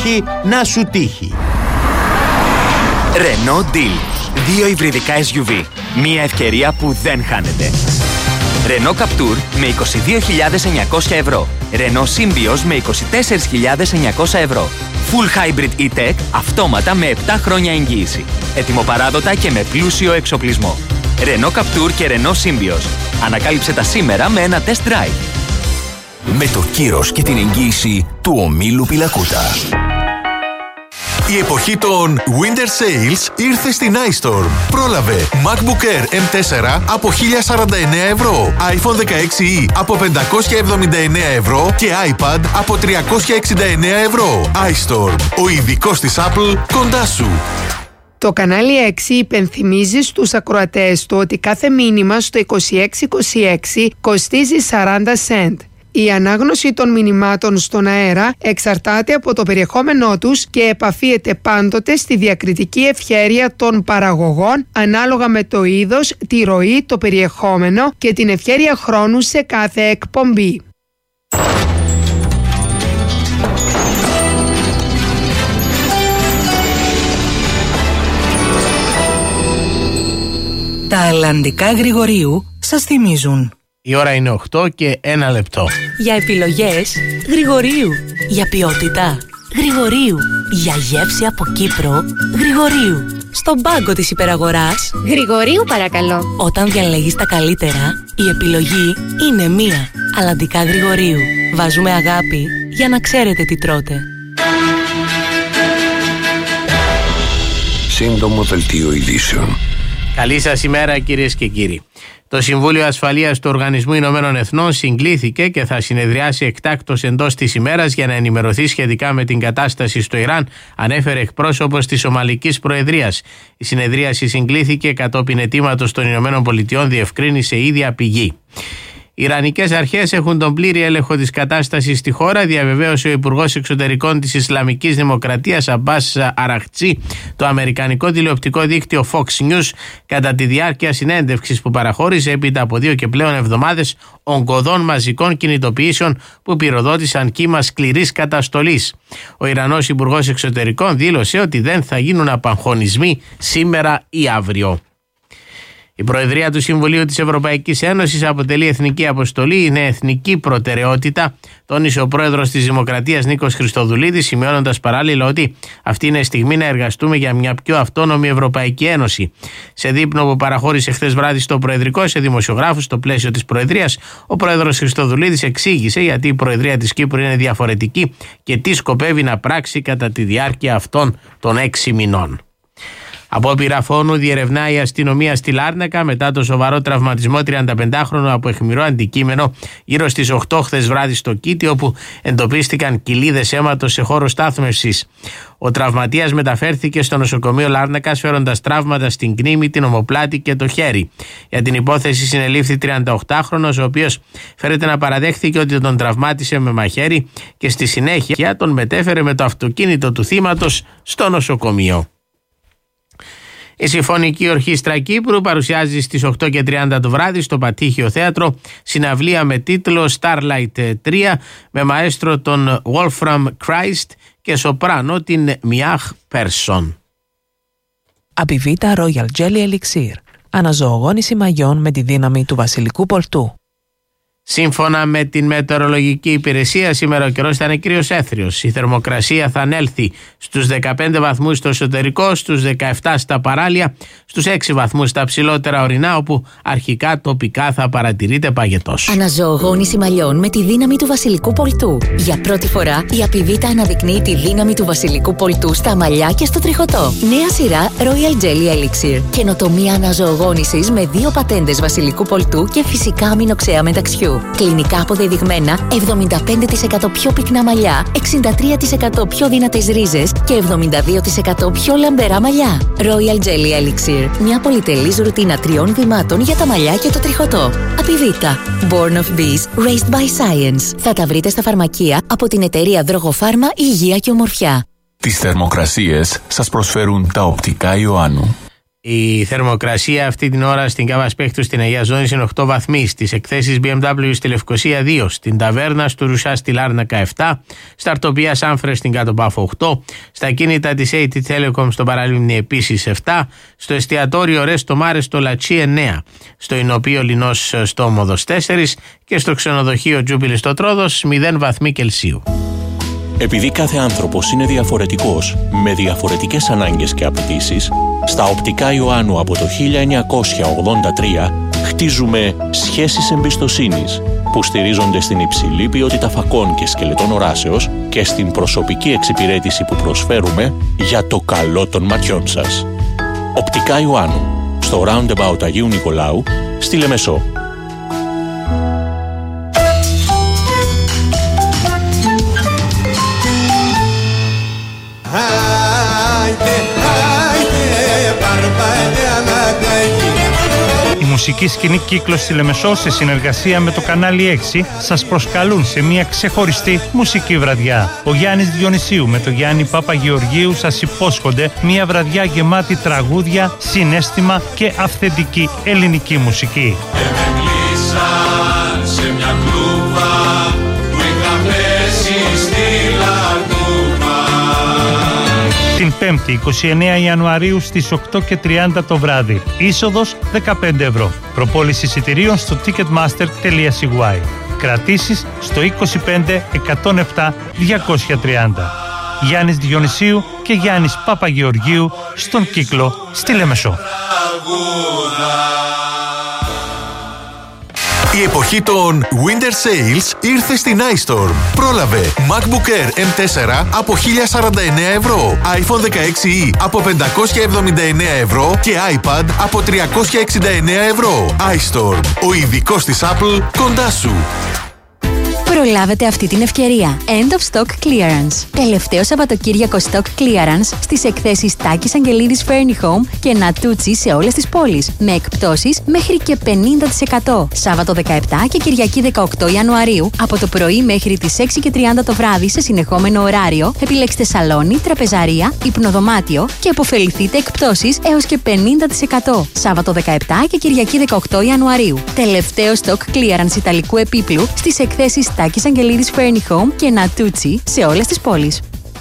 όχι να σου τύχει. Renault Deal. 2 υβριδικά SUV. Μία ευκαιρία που δεν χάνεται. Renault Captur με 22.900 ευρώ. Renault Symbioz με 24.900 ευρώ. Full Hybrid E-Tech αυτόματα με 7 χρόνια εγγύηση. Ετοιμοπαράδοτα και με πλούσιο εξοπλισμό. Renault Captur και Renault Symbioz. Ανακάλυψε τα σήμερα με ένα test drive. Με το κύρος και την εγγύηση του ομίλου Πιλακούτα. Η εποχή των Winter Sales ήρθε στην iStorm. Πρόλαβε MacBook Air M4 από 1.049 ευρώ, iPhone 16e από 579 ευρώ και iPad από 369 ευρώ. iStorm, ο ειδικός της Apple κοντά σου. Το κανάλι 6 υπενθυμίζει στους ακροατές του ότι κάθε μήνυμα στο 2626 κοστίζει 40 cent. Η ανάγνωση των μηνυμάτων στον αέρα εξαρτάται από το περιεχόμενό τους και επαφίεται πάντοτε στη διακριτική ευχέρεια των παραγωγών ανάλογα με το είδος, τη ροή, το περιεχόμενο και την ευχέρεια χρόνου σε κάθε εκπομπή. Τα αλλαντικά Γρηγορίου σας θυμίζουν. Η ώρα είναι 8 και 1 λεπτό. Για επιλογές Γρηγορίου. Για ποιότητα Γρηγορίου. Για γεύση από Κύπρο Γρηγορίου. Στον πάγκο της υπεραγοράς Γρηγορίου παρακαλώ. Όταν διαλέγεις τα καλύτερα, η επιλογή είναι μία. Αλλαντικά Γρηγορίου. Βάζουμε αγάπη για να ξέρετε τι τρώτε. Σύντομο δελτίο ειδήσεων. Καλή σας ημέρα κυρίες και κύριοι. Το Συμβούλιο Ασφαλείας του Οργανισμού Ηνωμένων Εθνών συγκλήθηκε και θα συνεδριάσει εκτάκτως εντός της ημέρας για να ενημερωθεί σχετικά με την κατάσταση στο Ιράν, ανέφερε εκπρόσωπος της Ομαλικής Προεδρίας. Η συνεδρίαση συγκλήθηκε κατόπιν αιτήματος των Ηνωμένων Πολιτειών, διευκρίνησε η ίδια πηγή. Οι Ιρανικές αρχές έχουν τον πλήρη έλεγχο της κατάστασης στη χώρα, διαβεβαίωσε ο Υπουργός Εξωτερικών της Ισλαμικής Δημοκρατίας Αμπάς Αραχτζή το αμερικανικό τηλεοπτικό δίκτυο Fox News κατά τη διάρκεια συνέντευξης που παραχώρησε έπειτα από 2 και πλέον εβδομάδες ογκωδών μαζικών κινητοποιήσεων που πυροδότησαν κύμα σκληρής καταστολής. Ο Ιρανός Υπουργός Εξωτερικών δήλωσε ότι δεν θα γίνουν απαγχωνισμοί σήμερα ή αύριο. Η Προεδρία του Συμβουλίου της Ευρωπαϊκής Ένωσης αποτελεί εθνική αποστολή, είναι εθνική προτεραιότητα, τόνισε ο πρόεδρος της Δημοκρατίας Νίκος Χριστοδουλίδης, σημειώνοντας παράλληλα ότι αυτή είναι στιγμή να εργαστούμε για μια πιο αυτόνομη Ευρωπαϊκή Ένωση. Σε δείπνο που παραχώρησε χθες βράδυ στο Προεδρικό σε δημοσιογράφους στο πλαίσιο της Προεδρίας, ο πρόεδρος Χριστοδουλίδης εξήγησε γιατί η Προεδρία της Κύπρου είναι διαφορετική και τι σκοπεύει να πράξει κατά τη διάρκεια αυτών των 6 μηνών. Απόπειρα φόνου διερευνά η αστυνομία στη Λάρνακα μετά το σοβαρό τραυματισμό 35χρονου από αιχμηρό αντικείμενο γύρω στις 8 χθες βράδυ στο Κίτι, όπου εντοπίστηκαν κοιλίδες αίματος σε χώρο στάθμευσης. Ο τραυματίας μεταφέρθηκε στο νοσοκομείο Λάρνακας φέροντας τραύματα στην κνήμη, την ομοπλάτη και το χέρι. Για την υπόθεση συνελήφθη 38χρονος, ο οποίος φέρεται να παραδέχθηκε ότι τον τραυμάτισε με μαχαίρι και στη συνέχεια τον μετέφερε με το αυτοκίνητο του θύματος στο νοσοκομείο. Η Συμφωνική Ορχήστρα Κύπρου παρουσιάζει στις 8:30 το βράδυ στο Πατήχιο Θέατρο συναυλία με τίτλο Starlight 3 με μαέστρο τον Wolfram Christ και σοπράνο την Μιάχ Πέρσον. Απιβίτα Royal Jelly Elixir. Αναζωογόνηση μαγιών με τη δύναμη του βασιλικού πολτού. Σύμφωνα με την μετεωρολογική υπηρεσία, σήμερα ο καιρός θα είναι κυρίως έθριος. Η θερμοκρασία θα ανέλθει στους 15 βαθμούς στο εσωτερικό, στους 17 στα παράλια, στους 6 βαθμούς στα ψηλότερα ορεινά, όπου αρχικά τοπικά θα παρατηρείται παγετός. Αναζωογόνηση μαλλιών με τη δύναμη του βασιλικού πολτού. Για πρώτη φορά η Απιβίτα αναδεικνύει τη δύναμη του βασιλικού πολτού στα μαλλιά και στο τριχωτό. Νέα σειρά Royal Jelly Elixir. Καινοτομία αναζωογόνησης με 2 πατέντες βασιλικού πολτού και φυσικά αμινοξέα μεταξιού. Κλινικά αποδεδειγμένα 75% πιο πυκνά μαλλιά, 63% πιο δυνατές ρίζες και 72% πιο λαμπερά μαλλιά. Royal Jelly Elixir. Μια πολυτελής ρουτίνα 3 βημάτων για τα μαλλιά και το τριχωτό. Απιβίτα. Born of Bees, Raised by Science. Θα τα βρείτε στα φαρμακεία από την εταιρεία Δρογοφάρμα Υγεία και Ομορφιά. Τις θερμοκρασίες σας προσφέρουν τα οπτικά Ιωάννου. Η θερμοκρασία αυτή την ώρα στην Κάβα Σπέκτου στην Αγία Ζώνης είναι 8 βαθμοί. Στις εκθέσεις BMW στη Λευκοσία 2, στην Ταβέρνα του Ρουσά στη Λάρνακα 7, στα Αρτοπία Σάμφρε στην Κάτω Πάφο 8, στα κίνητα της AT Telecom στο Παραλίμνη επίσης 7, στο εστιατόριο Ρέστο Μάρε στο Λατσί 9, στο Ινοπείο Λινός στο Όμοδος 4 και στο ξενοδοχείο Τζούπιλη στο Τρόδος 0 βαθμοί Κελσίου. Επειδή κάθε άνθρωπος είναι διαφορετικός, με διαφορετικές ανάγκες και απαιτήσεις, στα Οπτικά Ιωάννου από το 1983 χτίζουμε σχέσεις εμπιστοσύνης που στηρίζονται στην υψηλή ποιότητα φακών και σκελετών οράσεως και στην προσωπική εξυπηρέτηση που προσφέρουμε για το καλό των ματιών σας. Οπτικά Ιωάννου, στο Roundabout Αγίου Νικολάου, στη Λεμεσό. Η μουσική σκηνή Κύκλος στη Λεμεσό σε συνεργασία με το κανάλι 6 σας προσκαλούν σε μια ξεχωριστή μουσική βραδιά. Ο Γιάννης Διονυσίου με τον Γιάννη Παπαγεωργίου σας υπόσχονται μια βραδιά γεμάτη τραγούδια, συναίσθημα και αυθεντική ελληνική μουσική. Σε μια κλούβα που είχα πέσει στη λαγούβα. Την 5η 29 Ιανουαρίου στις 8:30 το βράδυ. Είσοδος 15 ευρώ. Προπόληση εισιτηρίων στο ticketmaster.cy. Κρατήσεις στο 25 107 230. Γιάννης Διονυσίου και Γιάννης Παπαγεωργίου στον Κύκλο στη Λεμεσό. Η εποχή των Winter Sales ήρθε στην iStorm. Πρόλαβε MacBook Air M4 από 1.049 ευρώ, iPhone 16e από 579 ευρώ και iPad από 369 ευρώ. iStorm, ο ειδικός της Apple κοντά σου. Προλάβετε αυτή την ευκαιρία. End of Stock Clearance. Τελευταίο Σαββατοκύριακο Stock Clearance στις εκθέσεις Τάκης Αγγελίδης Furni Home και Νατούτσι σε όλες τις πόλεις. Με εκπτώσεις μέχρι και 50%. Σάββατο 17 και Κυριακή 18 Ιανουαρίου από το πρωί μέχρι τις 6:30 το βράδυ σε συνεχόμενο ωράριο. Επιλέξτε σαλόνι, τραπεζαρία, υπνοδωμάτιο και επωφεληθείτε εκπτώσεις έως και 50%. Σάββατο 17 και Κυριακή 18 Ιανουαρίου. Τελευταίο Stock Clearance Ιταλικού επίπλου στις εκθέσεις Τάκης Αγγελίδης Furni Home και Νατούτσι σε όλες τις πόλεις.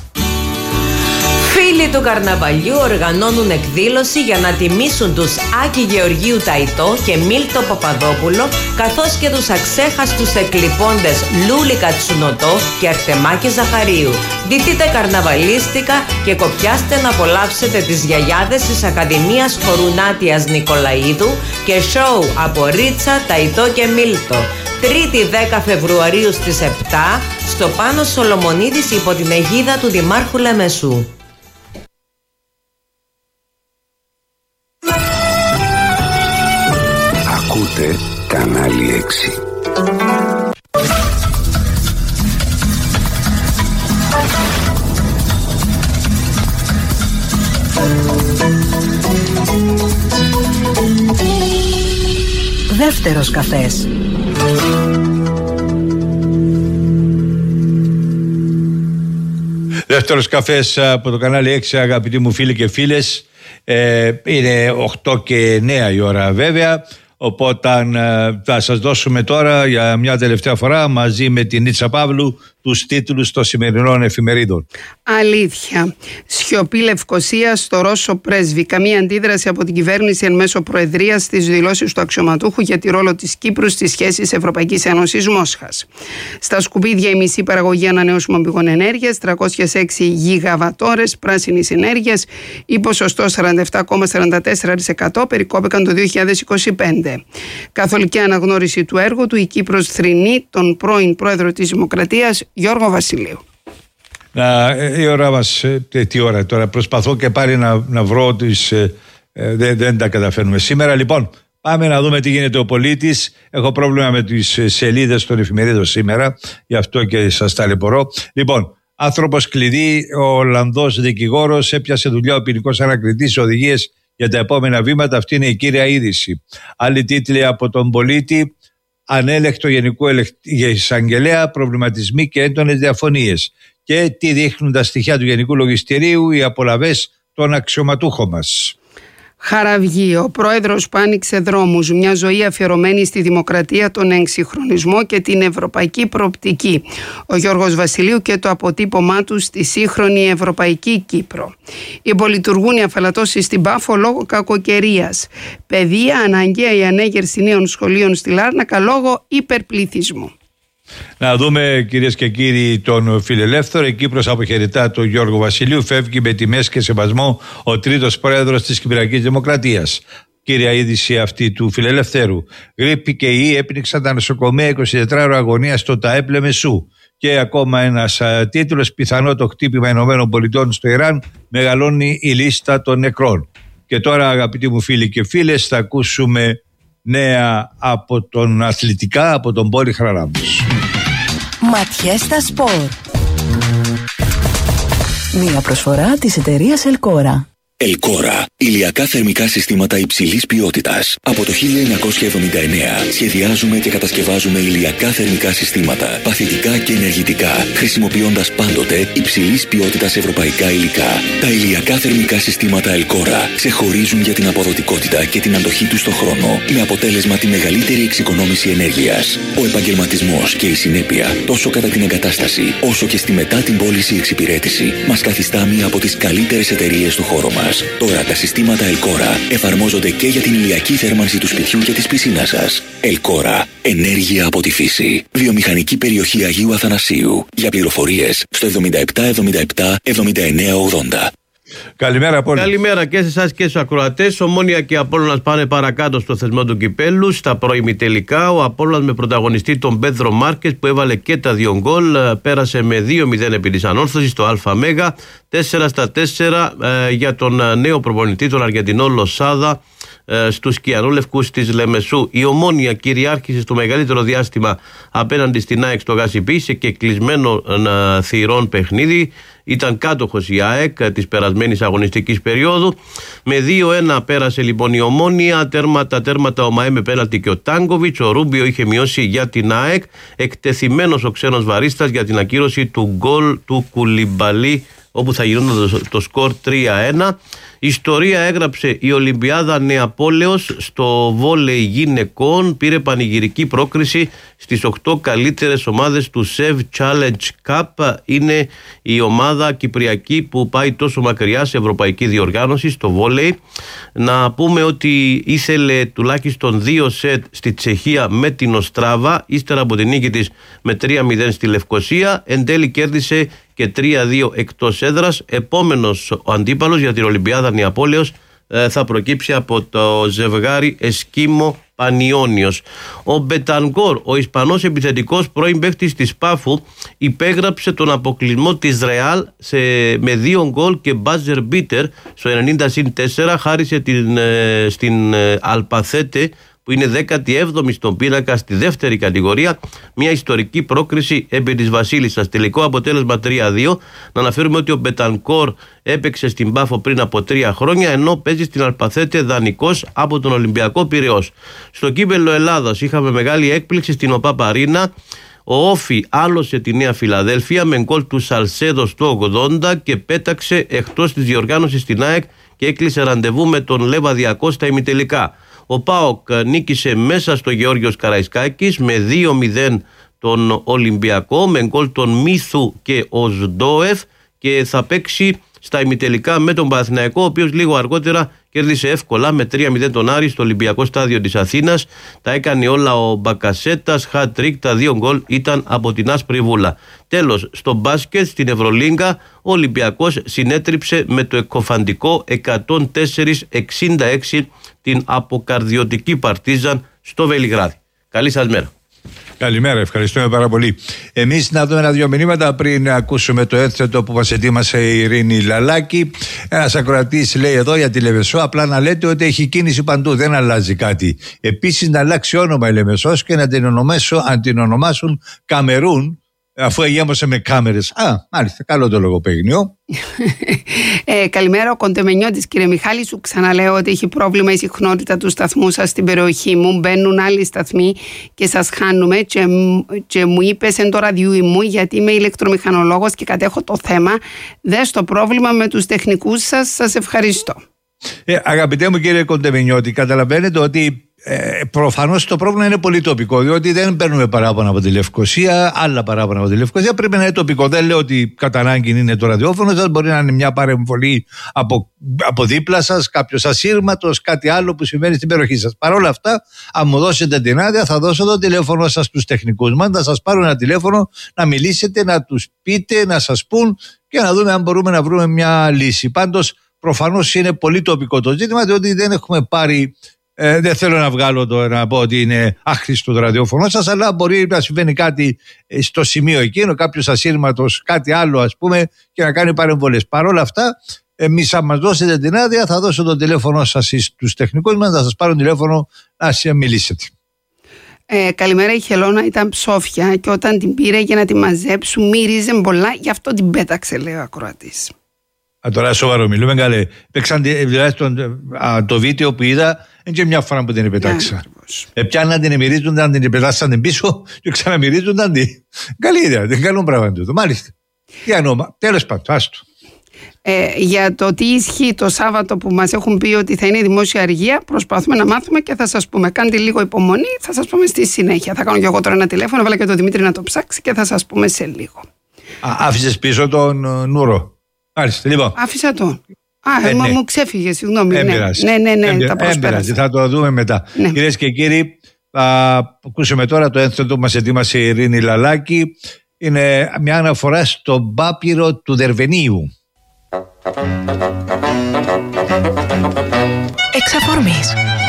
Φίλοι του καρναβαλιού οργανώνουν εκδήλωση για να τιμήσουν τους Άκη Γεωργίου Ταϊτό και Μίλτο Παπαδόπουλο, καθώς και τους αξέχαστους εκλειπώντες Λούλη Κατσουνοτό και Αρτεμάκη Ζαχαρίου. Ντυθείτε καρναβαλίστικα και κοπιάστε να απολαύσετε τις γιαγιάδες της Ακαδημίας Χορού Νάτιας Νικολαίδου και σόου από Ρίτσα, Ταϊτό και Μίλτο. Τρίτη 10 Φεβρουαρίου στις 7 στο Πάνος Σολομονίδης υπό την αιγίδα του Δημάρχου Λεμεσού. Ακούτε κανάλι 6. Δεύτερος καφές. Δεύτερος καφές από το κανάλι 6, αγαπητοί μου φίλοι και φίλες. Είναι 8 και 9 η ώρα βέβαια. Οπότε θα σας δώσουμε τώρα για μια τελευταία φορά μαζί με την Νίτσα Παύλου τους τίτλους των σημερινών εφημερίδων. Αλήθεια. Σιωπή Λευκοσία στο Ρώσο πρέσβη. Καμία αντίδραση από την κυβέρνηση εν μέσω προεδρίας στις δηλώσεις του αξιωματούχου για τη ρόλο της Κύπρου στις σχέσεις Ευρωπαϊκής Ένωσης Μόσχας. Στα σκουπίδια η μισή παραγωγή ανανεώσιμων πηγών ενέργειας, 306 γιγαβατόρες πράσινης ενέργειας ή ποσοστό 47,44% περικόπηκαν το 2025. Καθολική αναγνώριση του έργου του, η Κύπρος θρηνεί τον πρώην πρόεδρο της Δημοκρατίας Γιώργο Βασιλείου. Η ώρα μας, τι ώρα τώρα, προσπαθώ και πάλι να βρω τις, δεν τα καταφέρνουμε σήμερα. Λοιπόν, πάμε να δούμε τι γίνεται ο πολίτης. Έχω πρόβλημα με τις σελίδες των εφημερίδων σήμερα, γι' αυτό και σας ταλαιπωρώ. Λοιπόν, άνθρωπος κλειδί, ο Ολλανδός δικηγόρος έπιασε δουλειά ο ποινικός ανακριτής, οδηγίες για τα επόμενα βήματα. Αυτή είναι η κύρια είδηση. Άλλοι τίτλοι από τον πολίτη: ανέλεκτο Γενικού Εισαγγελέα, προβληματισμοί και έντονες διαφωνίες. Και τι δείχνουν τα στοιχεία του Γενικού Λογιστηρίου, οι απολαβές των αξιωματούχων μας. Χαραυγή, ο πρόεδρος που άνοιξε δρόμους, μια ζωή αφιερωμένη στη δημοκρατία, τον εξυγχρονισμό και την ευρωπαϊκή προοπτική. Ο Γιώργος Βασιλείου και το αποτύπωμά του στη σύγχρονη ευρωπαϊκή Κύπρο. Υπολειτουργούν οι αφαλατώσεις στην Πάφο λόγω κακοκαιρίας. Παιδεία, αναγκαία η ανέγερση νέων σχολείων στη Λάρνακα λόγω υπερπληθυσμού. Να δούμε, κυρίες και κύριοι, τον Φιλελεύθερο. Η Κύπρος αποχαιρετά τον Γιώργο Βασιλείου. Φεύγει με τιμές και σεβασμό ο τρίτος πρόεδρος της Κυπριακής Δημοκρατίας. Κύρια είδηση αυτή του Φιλελευθέρου. Γρίπη και ιοί έπνιξαν τα νοσοκομεία 24 αγωνία στο ΤΑΕΠ Λεμεσού. Και ακόμα ένας τίτλος: πιθανό το χτύπημα ΗΠΑ στο Ιράν, μεγαλώνει η λίστα των νεκρών. Και τώρα, αγαπητοί μου φίλοι και φίλες, θα ακούσουμε νέα από τον αθλητικά, από τον Πόλη Χαραλάμπους. Ματιές στα σπορ. Μία προσφορά της εταιρείας Ελκόρα. Ελκόρα. Ηλιακά θερμικά συστήματα υψηλής ποιότητας. Από το 1979 σχεδιάζουμε και κατασκευάζουμε ηλιακά θερμικά συστήματα, παθητικά και ενεργητικά, χρησιμοποιώντας πάντοτε υψηλής ποιότητας ευρωπαϊκά υλικά. Τα ηλιακά θερμικά συστήματα Ελκόρα ξεχωρίζουν για την αποδοτικότητα και την αντοχή τους στον χρόνο, με αποτέλεσμα τη μεγαλύτερη εξοικονόμηση ενέργειας. Ο επαγγελματισμός και η συνέπεια, τόσο κατά την εγκατάσταση, όσο και στη μετά την πώληση εξυπηρέτηση, μας καθιστά μία από τις καλύτερες εταιρείες στο χώρο μας. Τώρα τα συστήματα Ελκόρα εφαρμόζονται και για την ηλιακή θέρμανση του σπιτιού και της πισίνας σας. Ελκόρα. Ενέργεια από τη φύση. Βιομηχανική περιοχή Αγίου Αθανασίου. Για πληροφορίες στο 7777 7980. Καλημέρα, Πόλη. Καλημέρα και σε εσάς και στους ακροατές. Ομόνοια και Απόλλωνας πάνε παρακάτω στο θεσμό του κυπέλου. Στα προημιτελικά, ο Απόλλωνας με πρωταγωνιστή τον Πέδρο Μάρκες, που έβαλε και τα 2 γκολ, πέρασε με 2-0 επί της ανόρθωσης στο ΑΜΕΓΑ. 4-4 για τον νέο προπονητή, τον Αργεντινό Λοσάδα, στους Κιανούλευκους της Λεμεσού. Η Ομόνοια κυριάρχησε στο μεγαλύτερο διάστημα απέναντι στην ΑΕΚ στο Γασιπί σε κεκλεισμένο θυρών παιχνίδι. Ήταν κάτοχος η ΑΕΚ της περασμένης αγωνιστικής περίοδου. Με 2-1 πέρασε λοιπόν η Ομόνοια. Τέρματα ο Μαέ με πέναλτι και ο Τάγκοβιτς. Ο Ρούμπιο είχε μειώσει για την ΑΕΚ. Εκτεθειμένος ο ξένος βαρίστας για την ακύρωση του γκολ του Κουλιμπαλί, όπου θα γινόταν το σκορ 3-1. Ιστορία έγραψε η Ολυμπιάδα Νεαπόλεως στο βόλεϊ γυναικών. Πήρε πανηγυρική πρόκριση στις 8 καλύτερες ομάδες του SEV Challenge Cup. Είναι η ομάδα κυπριακή που πάει τόσο μακριά σε ευρωπαϊκή διοργάνωση στο βόλεϊ. Να πούμε ότι ήθελε τουλάχιστον 2 σετ στη Τσεχία με την Οστράβα, ύστερα από την νίκη της με 3-0 στη Λευκοσία. Εν τέλει κέρδισε και 3-2 εκτός έδρας. Επόμενος ο αντίπαλος για την Ολυμπιάδα Νεαπόλεως θα προκύψει από το ζευγάρι Εσκίμο Πανιόνιος. Ο Μπετανκόρ, ο Ισπανός επιθετικός πρώην παίκτης της Πάφου, υπέγραψε τον αποκλεισμό της Ρεάλ με 2 γκολ και buzzer beater στο 90-4. Χάρισε στην Αλπαθέτε, που είναι 17η στον πίνακα στη δεύτερη κατηγορία, μια ιστορική πρόκριση επί της Βασίλισσας. Τελικό αποτέλεσμα 3-2. Να αναφέρουμε ότι ο Μπετανκόρ έπαιξε στην Πάφο πριν από 3 χρόνια, ενώ παίζει στην Αλπαθέτε δανεικός από τον Ολυμπιακό Πειραιώς. Στο κύπελλο Ελλάδας είχαμε μεγάλη έκπληξη στην ΟΠΑΠ Αρίνα. Ο Όφι άλωσε τη Νέα Φιλαδέλφια με γκολ του Σαλσέδο στο 80 και πέταξε εκτός της διοργάνωσης στην ΑΕΚ και έκλεισε ραντεβού με τον Λεβαδιακό στα ημιτελικά. Ο ΠΑΟΚ νίκησε μέσα στο Γεώργιος Καραϊσκάκης με 2-0 τον Ολυμπιακό με γκολ των Μίθου και Οσντόεφ και θα παίξει στα ημιτελικά με τον Παναθηναϊκό, ο οποίος λίγο αργότερα κέρδισε εύκολα με 3-0 τον Άρη στο Ολυμπιακό Στάδιο της Αθήνας. Τα έκανε όλα ο Μπακασέτας, hat-trick, τα 2 γκολ ήταν από την άσπρη βούλα. Τέλος, στο μπάσκετ στην Ευρωλίγκα, ο Ολυμπιακός συνέτριψε με το εκκοφαντικό 104-66 την αποκαρδιωτική Παρτίζαν στο Βελιγράδι. Καλή σας μέρα. Καλημέρα, ευχαριστούμε πάρα πολύ. Εμείς να δούμε 1-2 μηνύματα πριν ακούσουμε το έθετο που μας ετοίμασε η Ειρήνη Λαλάκη. Ένας ακροατής λέει εδώ για τη Λεμεσό, απλά να λέτε ότι έχει κίνηση παντού, δεν αλλάζει κάτι. Επίσης να αλλάξει όνομα η Λεμεσός και να την ονομάσουν Καμερούν, αφού εγέμωσε με κάμερες. Μάλιστα, καλό το λογοπαίγνιο. Καλημέρα, ο Κοντεμενιώτης, κύριε Μιχάλη. Σου ξαναλέω ότι έχει πρόβλημα η συχνότητα του σταθμού σας στην περιοχή μου. Μπαίνουν άλλοι σταθμοί και σας χάνουμε. Και μου είπες εν το ραδιούι μου, γιατί είμαι ηλεκτρομηχανολόγος και κατέχω το θέμα. Δες το πρόβλημα με τους τεχνικούς σας. Σας ευχαριστώ. Αγαπητέ μου κύριε Κοντεμινιώτη, καταλαβαίνετε ότι προφανώς το πρόβλημα είναι πολύ τοπικό, διότι δεν παίρνουμε παράπονα από τη Λευκοσία, άλλα παράπονα από τη Λευκοσία. Πρέπει να είναι τοπικό. Δεν λέω ότι κατά ανάγκη είναι το ραδιόφωνο σας, μπορεί να είναι μια παρεμβολή από δίπλα σας, κάποιος ασύρματος, κάτι άλλο που συμβαίνει στην περιοχή σας. Παρ' όλα αυτά, αν μου δώσετε την άδεια, θα δώσω το τηλέφωνο σας στους τεχνικούς μας, να σας πάρουν ένα τηλέφωνο, να μιλήσετε, να τους πείτε, να σας πούν και να δούμε αν μπορούμε να βρούμε μια λύση. Πάντως, προφανώς είναι πολύ τοπικό το ζήτημα, διότι δεν έχουμε πάρει. Δεν θέλω να βγάλω να πω ότι είναι άχρηστο το ραδιόφωνο σας, αλλά μπορεί να συμβαίνει κάτι στο σημείο εκείνο, κάποιος ασύρματος, κάτι άλλο ας πούμε, και να κάνει παρεμβολές. Παρ' όλα αυτά, εμείς αν μας δώσετε την άδεια, θα δώσω το τηλέφωνο σας στους τεχνικούς μας, να σας πάρουν τηλέφωνο να μιλήσετε. Καλημέρα, η Χελώνα ήταν ψόφια και όταν την πήρε για να τη μαζέψουν μύριζε πολλά, γι' αυτό την πέταξε, λέει ο ακροατής. Τώρα σοβαρό μιλούμε, καλέ. Παίξαν το βίντεο που είδα, είναι και μια φορά που την πετάξα. Πιάναν την, μυρίζονταν, την πετάσαν την πίσω και ξαναμυρίζονταν την. Καλή ιδέα, δεν καλό πράγμα τούτο. Μάλιστα. Τι ανώμα, τέλος πάντων, άστο. Για το τι ισχύει το Σάββατο που μας έχουν πει ότι θα είναι η δημόσια αργία, προσπαθούμε να μάθουμε και θα σας πούμε. Κάντε λίγο υπομονή, θα σας πούμε στη συνέχεια. Θα κάνω και εγώ τώρα ένα τηλέφωνο, βάλα και τον Δημήτρη να το ψάξει και θα σας πούμε σε λίγο. Άφησες πίσω τον Νούρο. Μάλιστα, λοιπόν. Άφησα το. Ναι. Μου ξέφυγε, συγγνώμη. Ναι, τα προσπέρασα. Θα το δούμε μετά. Ναι. Κυρίες και κύριοι, θα ακούσουμε τώρα το ένθετο που μας ετοίμασε η Ειρήνη Λαλάκη. Είναι μια αναφορά στον πάπυρο του Δερβενίου. Εξ αφορμής.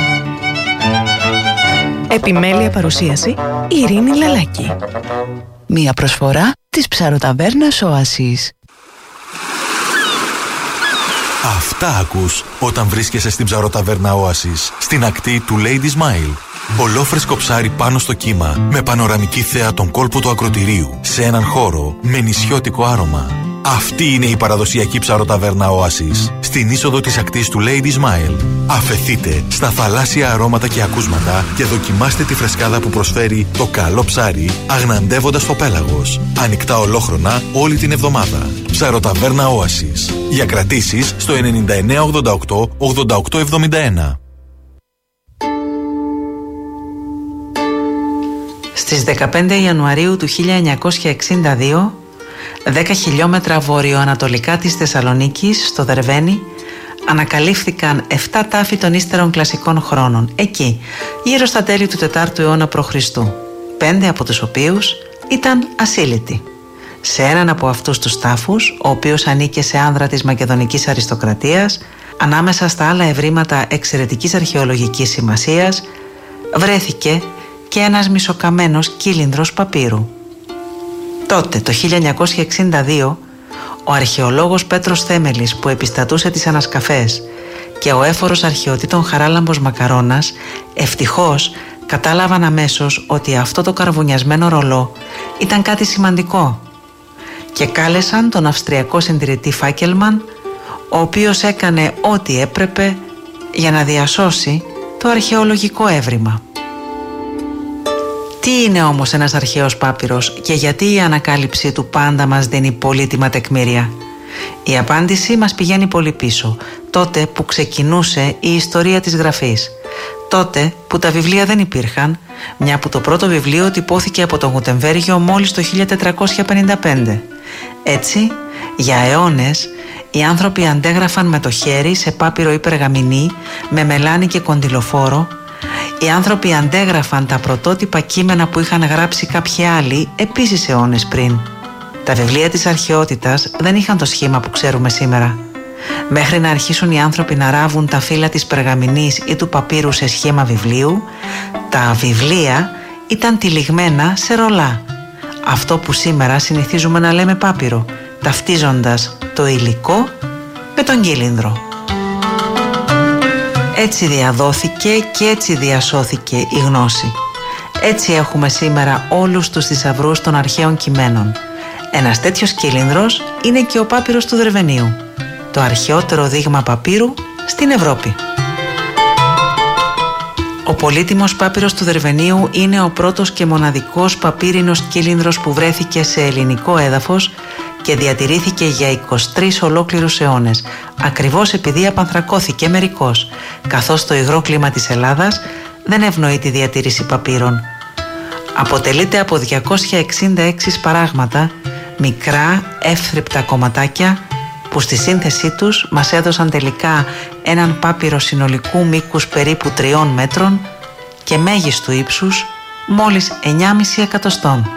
Επιμέλεια παρουσίαση η Ειρήνη Λαλάκη. Μια προσφορά της ψαροταβέρνας Όασης. Αυτά ακούς όταν βρίσκεσαι στην ψαροταβέρνα Όασης, στην ακτή του Lady Smile. Ολόφρεσκο ψάρι πάνω στο κύμα, με πανοραμική θέα τον κόλπο του ακρωτηρίου, σε έναν χώρο με νησιώτικο άρωμα. Αυτή είναι η παραδοσιακή ψαροταβέρνα Όασης, στην είσοδο της ακτής του Lady Smile. Αφεθείτε στα θαλάσσια αρώματα και ακούσματα και δοκιμάστε τη φρεσκάδα που προσφέρει το καλό ψάρι, αγναντεύοντας το πέλαγος. Ανοιχτά ολόχρονα όλη την εβδομάδα. Ψαροταβέρνα Όασης. Για κρατήσεις στο 9988 8871. Στις 15 Ιανουαρίου του 1962, 10 χιλιόμετρα βορειοανατολικά της Θεσσαλονίκης, στο Δερβένι, ανακαλύφθηκαν 7 τάφοι των ύστερων κλασικών χρόνων, εκεί, γύρω στα τέλη του 4ου αιώνα π.Χ., 5 από τους οποίους ήταν ασύλλητοι. Σε έναν από αυτούς τους τάφους, ο οποίος ανήκε σε άνδρα της μακεδονικής αριστοκρατίας, ανάμεσα στα άλλα ευρήματα εξαιρετικής αρχαιολογικής σημασίας, βρέθηκε και ένας μισοκαμμένος κύλινδρος παπύρου. Τότε, το 1962, ο αρχαιολόγος Πέτρος Θέμελης, που επιστατούσε τις ανασκαφές, και ο έφορος αρχαιοτήτων Χαράλαμπος Μακαρώνας ευτυχώς κατάλαβαν αμέσως ότι αυτό το καρβουνιασμένο ρολό ήταν κάτι σημαντικό και κάλεσαν τον Αυστριακό συντηρητή Φάκελμαν, ο οποίος έκανε ό,τι έπρεπε για να διασώσει το αρχαιολογικό έβριμα. Τι είναι όμως ένας αρχαίος πάπυρος και γιατί η ανακάλυψή του πάντα μας δίνει πολύτιμα τεκμήρια? Η απάντηση μας πηγαίνει πολύ πίσω, τότε που ξεκινούσε η ιστορία της γραφής. Τότε που τα βιβλία δεν υπήρχαν, μια που το πρώτο βιβλίο τυπώθηκε από το Γουτεμβέργιο μόλις το 1455. Έτσι, για αιώνες, οι άνθρωποι αντέγραφαν με το χέρι σε πάπυρο ή περγαμηνή, με μελάνι και κοντιλοφόρο. Οι άνθρωποι αντέγραφαν τα πρωτότυπα κείμενα που είχαν γράψει κάποιοι άλλοι επίσης αιώνες πριν. Τα βιβλία της αρχαιότητας δεν είχαν το σχήμα που ξέρουμε σήμερα. Μέχρι να αρχίσουν οι άνθρωποι να ράβουν τα φύλλα της περγαμηνής ή του παπύρου σε σχήμα βιβλίου, τα βιβλία ήταν τυλιγμένα σε ρολά. Αυτό που σήμερα συνηθίζουμε να λέμε πάπυρο, ταυτίζοντας το υλικό με τον κύλινδρο. Έτσι διαδόθηκε και έτσι διασώθηκε η γνώση. Έτσι έχουμε σήμερα όλους τους θησαυρούς των αρχαίων κειμένων. Ένας τέτοιος κύλινδρος είναι και ο πάπυρος του Δερβενίου, το αρχαιότερο δείγμα παπύρου στην Ευρώπη. Ο πολύτιμος πάπυρος του Δερβενίου είναι ο πρώτος και μοναδικός παπύρινος κύλινδρος που βρέθηκε σε ελληνικό έδαφος και διατηρήθηκε για 23 ολόκληρους αιώνες, ακριβώς επειδή απανθρακώθηκε μερικώς, καθώς το υγρό κλίμα της Ελλάδας δεν ευνοεί τη διατήρηση παπύρων. Αποτελείται από 266 σπαράγματα, μικρά εύθρυπτα κομματάκια, που στη σύνθεσή τους μας έδωσαν τελικά έναν πάπυρο συνολικού μήκους περίπου 3 μέτρων και μέγιστου ύψους μόλις 9,5 εκατοστών.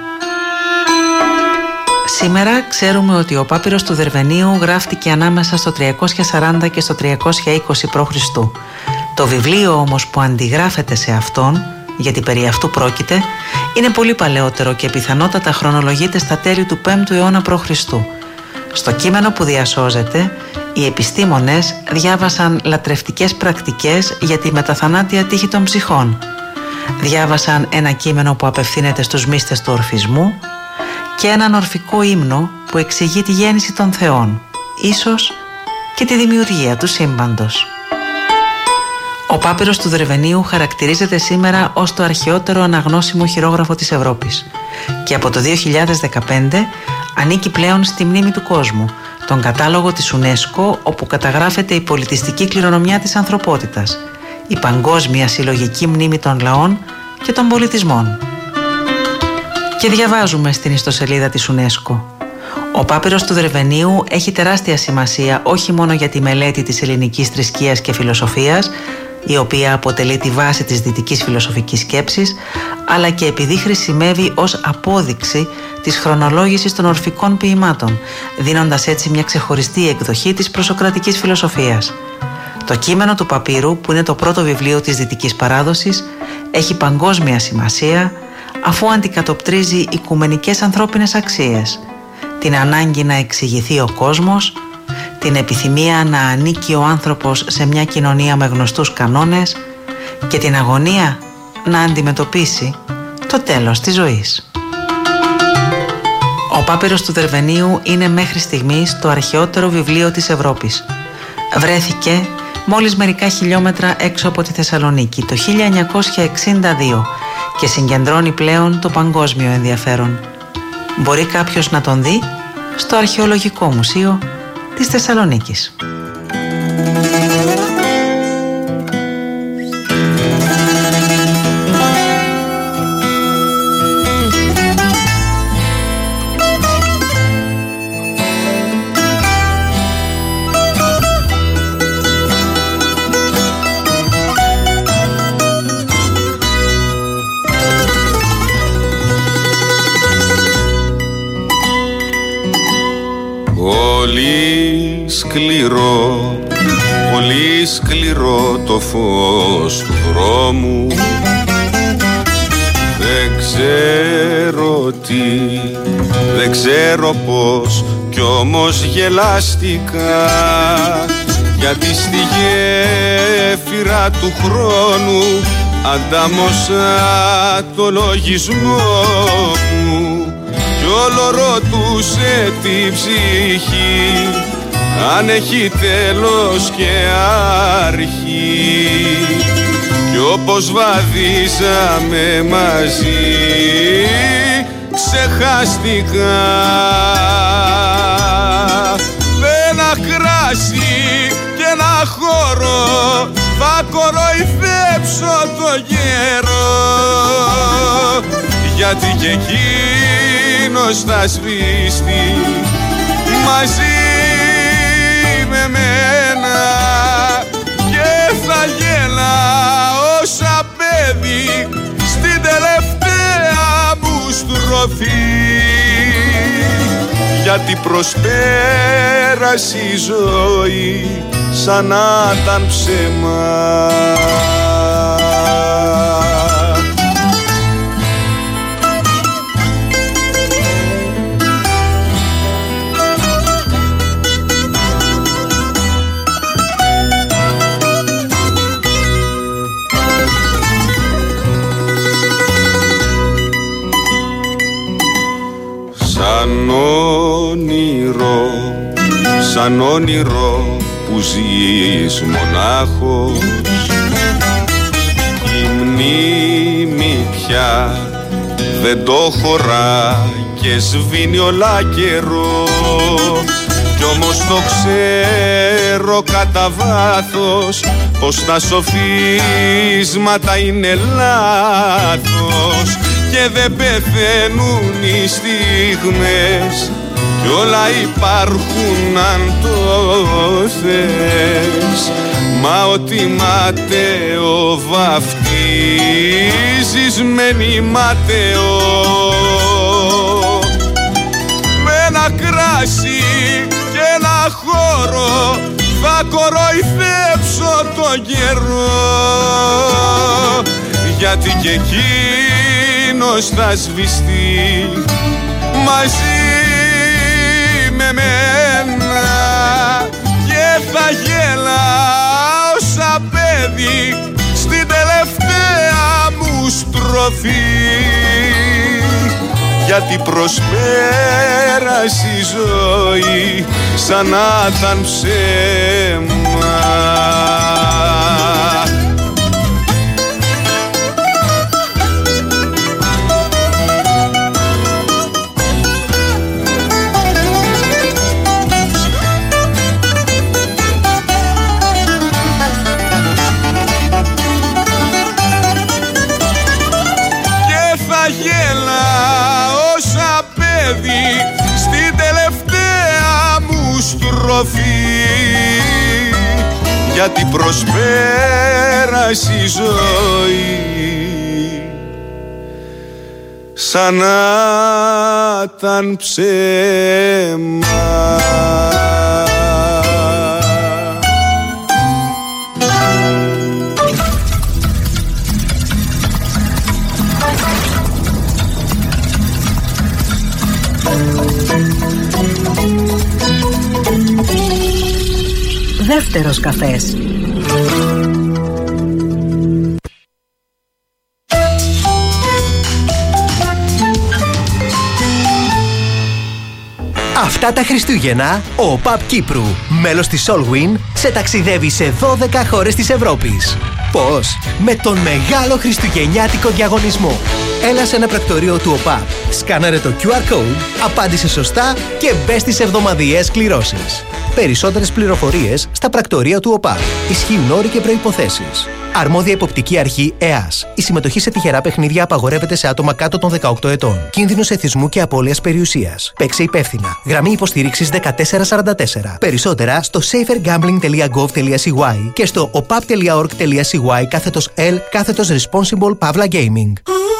Σήμερα ξέρουμε ότι ο πάπυρος του Δερβενίου γράφτηκε ανάμεσα στο 340 και στο 320 π.Χ. Το βιβλίο όμως που αντιγράφεται σε αυτόν, γιατί περί αυτού πρόκειται, είναι πολύ παλαιότερο και πιθανότατα χρονολογείται στα τέλη του 5ου αιώνα π.Χ. Στο κείμενο που διασώζεται, οι επιστήμονες διάβασαν λατρευτικές πρακτικές για τη μεταθανάτια τύχη των ψυχών. Διάβασαν ένα κείμενο που απευθύνεται στους μύστες του ορφισμού και έναν ορφικό ύμνο που εξηγεί τη γέννηση των θεών, ίσως και τη δημιουργία του σύμπαντος. Ο πάπυρος του Δερβενίου χαρακτηρίζεται σήμερα ως το αρχαιότερο αναγνώσιμο χειρόγραφο της Ευρώπης και από το 2015 ανήκει πλέον στη μνήμη του κόσμου, τον κατάλογο της UNESCO, όπου καταγράφεται η πολιτιστική κληρονομιά της ανθρωπότητας, η παγκόσμια συλλογική μνήμη των λαών και των πολιτισμών. Και διαβάζουμε στην ιστοσελίδα της UNESCO: ο πάπυρος του Δερβενίου έχει τεράστια σημασία όχι μόνο για τη μελέτη της ελληνικής θρησκείας και φιλοσοφίας, η οποία αποτελεί τη βάση της δυτικής φιλοσοφικής σκέψης, αλλά και επειδή χρησιμεύει ως απόδειξη της χρονολόγησης των ορφικών ποιημάτων, δίνοντας έτσι μια ξεχωριστή εκδοχή της προσοκρατικής φιλοσοφίας. Το κείμενο του παπύρου, που είναι το πρώτο βιβλίο της δυτικής παράδοσης, έχει παγκόσμια σημασία αφού αντικατοπτρίζει οικουμενικές ανθρώπινες αξίες, την ανάγκη να εξηγηθεί ο κόσμος, την επιθυμία να ανήκει ο άνθρωπος σε μια κοινωνία με γνωστούς κανόνες και την αγωνία να αντιμετωπίσει το τέλος της ζωής. Ο πάπυρος του Δερβενίου είναι μέχρι στιγμής το αρχαιότερο βιβλίο της Ευρώπης. Βρέθηκε μόλις μερικά χιλιόμετρα έξω από τη Θεσσαλονίκη το 1962 και συγκεντρώνει πλέον το παγκόσμιο ενδιαφέρον. Μπορεί κάποιος να τον δει στο Αρχαιολογικό Μουσείο της Θεσσαλονίκης. Πολύ σκληρό το φως του δρόμου. Δεν ξέρω πώς κι όμως γελάστηκα, γιατί στη γέφυρα του χρόνου αντάμωσα το λογισμό μου κι όλο ρωτούσε τη ψυχή αν έχει τέλος και αρχή. Κι όπως βαδίζαμε μαζί ξεχάστηκα. Ένα κράσι και ένα χώρο θα κοροϊδέψω το γέρο, γιατί και εκείνος θα σβήσει μαζί με μένα και θα γελάω σαν παιδί στην τελευταία μου στροφή, γιατί προσπέρασε η ζωή σαν να ήταν ψέμα. Σαν όνειρο που ζεις μονάχος, η μνήμη πια δεν το χωρά και σβήνει όλα καιρό. Κι όμως το ξέρω κατά βάθος πως τα σοφίσματα είναι λάθος και δεν πεθαίνουν οι στιγμές κι όλα υπάρχουν αν το θες. Μα ότι ματέο βαφτίζεις μένει ματέο. Με ένα κράσι και ένα χώρο θα κοροϊδέψω τον καιρό, γιατί και εκείνος θα σβηστεί μαζί με μένα και θα γελάω σαν παιδί στην τελευταία μου στροφή, γιατί προσπέρασε η ζωή σαν να ήταν ψέμα. Στην τελευταία μου στροφή, γιατί προσπέρασε η ζωή σαν να ήταν ψέμα. Δεύτερος καφές. Αυτά τα Χριστούγεννα, ο ΟΠΑΠ Κύπρου, μέλος της Solwyn, σε ταξιδεύει σε 12 χώρες της Ευρώπης. Πώς? Με τον μεγάλο χριστουγεννιάτικο διαγωνισμό. Έλα σε ένα πρακτορείο του ΟΠΑΠ, σκάναρε το QR code, απάντησε σωστά και μπες στις εβδομαδιαίες κληρώσεις. Περισσότερες πληροφορίες στα πρακτορεία του ΟΠΑΠ. Ισχύουν όροι και προϋποθέσεις. Αρμόδια υποπτική αρχή ΕΑΣ. Η συμμετοχή σε τυχερά παιχνίδια απαγορεύεται σε άτομα κάτω των 18 ετών. Κίνδυνος εθισμού και απώλειας περιουσίας. Παίξε υπεύθυνα. Γραμμή υποστήριξης 1444. Περισσότερα στο safergambling.gov.cy και στο opap.org.cy/L/responsible Pavla Gaming.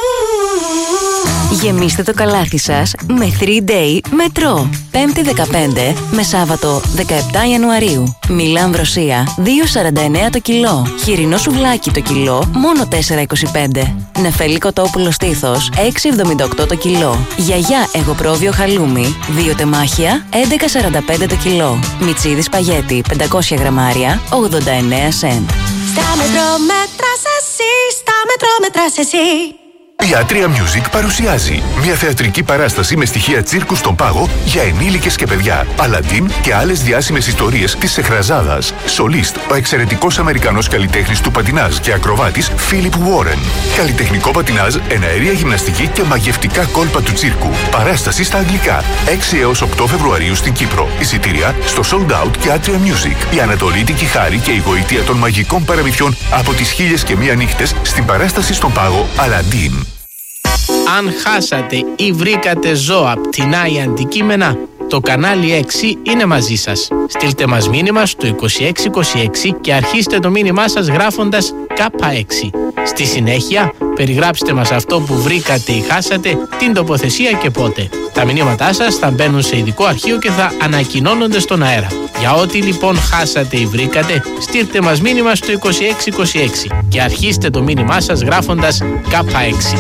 Γεμίστε το καλάθι σας με 3-day μετρό. 5η 15 με Σάββατο 17 Ιανουαρίου. Μιλάν Βροσία 2,49 το κιλό. Χοιρινό σουβλάκι το κιλό μόνο 4,25. Νεφέλη κοτόπουλο στήθος 6,78 το κιλό. Γιαγιά εγωπρόβιο χαλούμι 2 τεμάχια 11,45 το κιλό. Μιτσίδι σπαγέτι 500 γραμμάρια 89 σεντ. Στα μετρό μέτρας εσύ, στα μετρό μετράς εσύ. Η Atria Music παρουσιάζει μια θεατρική παράσταση με στοιχεία τσίρκου στον πάγο για ενήλικες και παιδιά. Αλαντίν και άλλες διάσημες ιστορίες της Σεχραζάδας. Σολίστ, ο εξαιρετικός Αμερικανός καλλιτέχνης του πατινάζ και ακροβάτης Φίλιπ Βόρεν. Καλλιτεχνικό πατινάζ, εναέρια γυμναστική και μαγευτικά κόλπα του τσίρκου. Παράσταση στα αγγλικά. 6 έως 8 Φεβρουαρίου στην Κύπρο. Εισιτήρια στο Sold Out και Atria Music. Η ανατολίτικη χάρη και η γοητεία των μαγικών παραμυθιών από τις 1001 νύχτες στην παράσταση στον πάγο Αλαντίν. Αν χάσατε ή βρήκατε ζώα, πτηνά ή αντικείμενα, το κανάλι 6 είναι μαζί σας. Στείλτε μας μήνυμα στο 2626 και αρχίστε το μήνυμά σας γράφοντας K6. Στη συνέχεια, περιγράψτε μας αυτό που βρήκατε ή χάσατε, την τοποθεσία και πότε. Τα μηνύματά σας θα μπαίνουν σε ειδικό αρχείο και θα ανακοινώνονται στον αέρα. Για ό,τι λοιπόν χάσατε ή βρήκατε, στείλτε μας μήνυμα στο 2626 και αρχίστε το μήνυμά σας γράφοντας K6.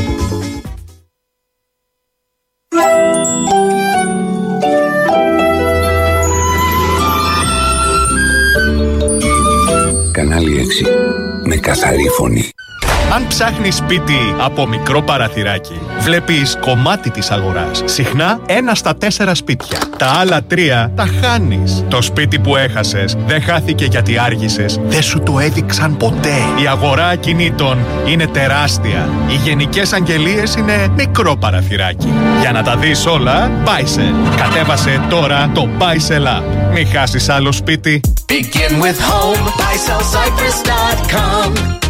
Κανάλι 6. Με καθαρή φωνή. Αν ψάχνεις σπίτι από μικρό παραθυράκι, βλέπεις κομμάτι της αγοράς. Συχνά 1 στα 4 σπίτια. Τα άλλα 3 τα χάνεις. Το σπίτι που έχασες δεν χάθηκε γιατί άργησες. Δεν σου το έδειξαν ποτέ. Η αγορά ακινήτων είναι τεράστια. Οι γενικές αγγελίες είναι μικρό παραθυράκι. Για να τα δεις όλα, Buysell. Κατέβασε τώρα το Buysell App. Μην χάσεις άλλο σπίτι. Begin with home, buysellcyprus.com.